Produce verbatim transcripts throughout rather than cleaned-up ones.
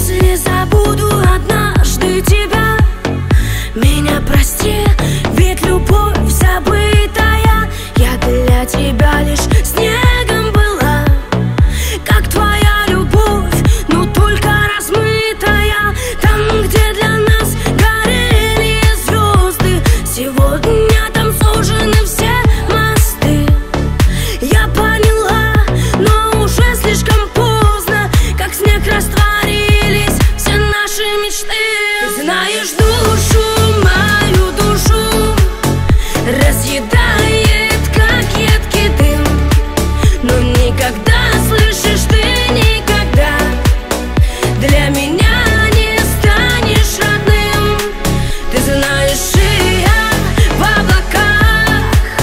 Если забуду однажды тебя, меня прости, ведь любовь забытая. Я для тебя лишь снегом была, как твоя любовь, но только размытая. Там, где для нас горели звезды, сегодня там сужены все мосты. Я поняла, но уже слишком поздно, как снег растворились все наши мечты. Ты знаешь, душу, мою душу разъедает, как едкий дым, но никогда, слышишь, ты никогда для меня не станешь родным. Ты знаешь, и я в облаках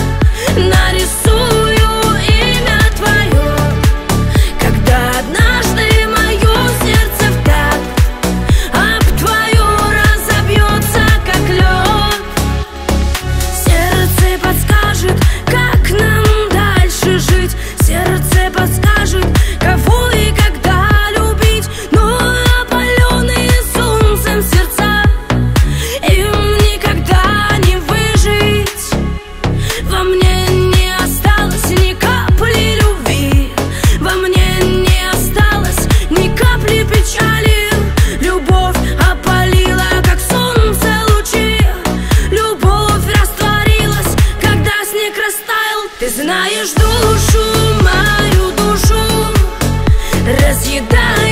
нарисую имя твое, когда однажды мое сердце в такт об твое разобьется, как лед. Сердце подскажет, как нам дальше жить, сердце подскажет, кого и когда любить. Но опаленные солнцем сердца, им никогда не выжить. Во мне не осталось ни капли любви, во мне не осталось ни капли печали. Любовь опалила, как солнце лучи, любовь растворилась, когда снег растаял. Ты знаешь, душу, мою душу разъедает,